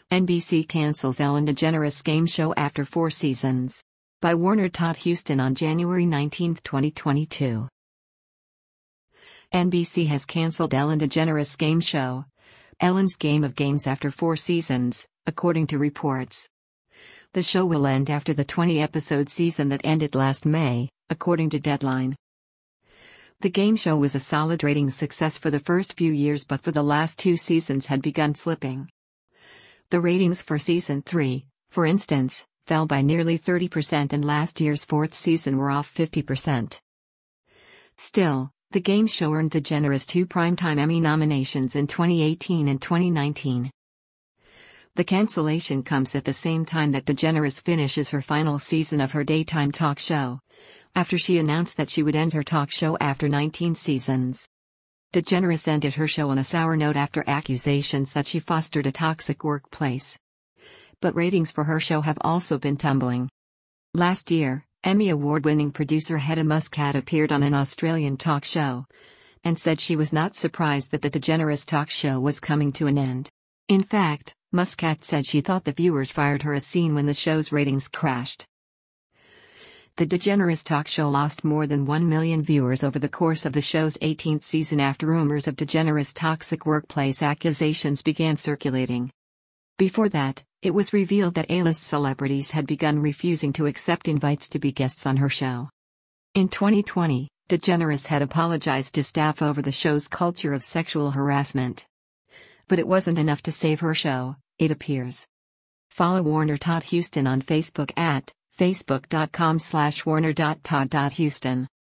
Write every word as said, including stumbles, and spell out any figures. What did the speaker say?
N B C cancels Ellen DeGeneres game show after four seasons. By Warner Todd Huston on January nineteenth, twenty twenty-two. N B C has canceled Ellen DeGeneres game show, Ellen's Game of Games, after four seasons, according to reports. The show will end after the twenty-episode season that ended last May, according to Deadline. The game show was a solid ratings success for the first few years, but for the last two seasons had begun slipping. The ratings for season three, for instance, fell by nearly thirty percent, and last year's fourth season were off fifty percent. Still, the game show earned DeGeneres two Primetime Emmy nominations in twenty eighteen and twenty nineteen. The cancellation comes at the same time that DeGeneres finishes her final season of her daytime talk show, after she announced that she would end her talk show after nineteen seasons. DeGeneres ended her show on a sour note after accusations that she fostered a toxic workplace. But ratings for her show have also been tumbling. Last year, Emmy Award-winning producer Hedda Muscat appeared on an Australian talk show and said she was not surprised that the DeGeneres talk show was coming to an end. In fact, Muscat said she thought the viewers fired her a scene when the show's ratings crashed. The DeGeneres talk show lost more than one million viewers over the course of the show's eighteenth season after rumors of DeGeneres' toxic workplace accusations began circulating. Before that, it was revealed that A-list celebrities had begun refusing to accept invites to be guests on her show. In twenty twenty, DeGeneres had apologized to staff over the show's culture of sexual harassment. But it wasn't enough to save her show, it appears. Follow Warner Todd Huston on Facebook at facebook dot com slash warner dot todd dot huston.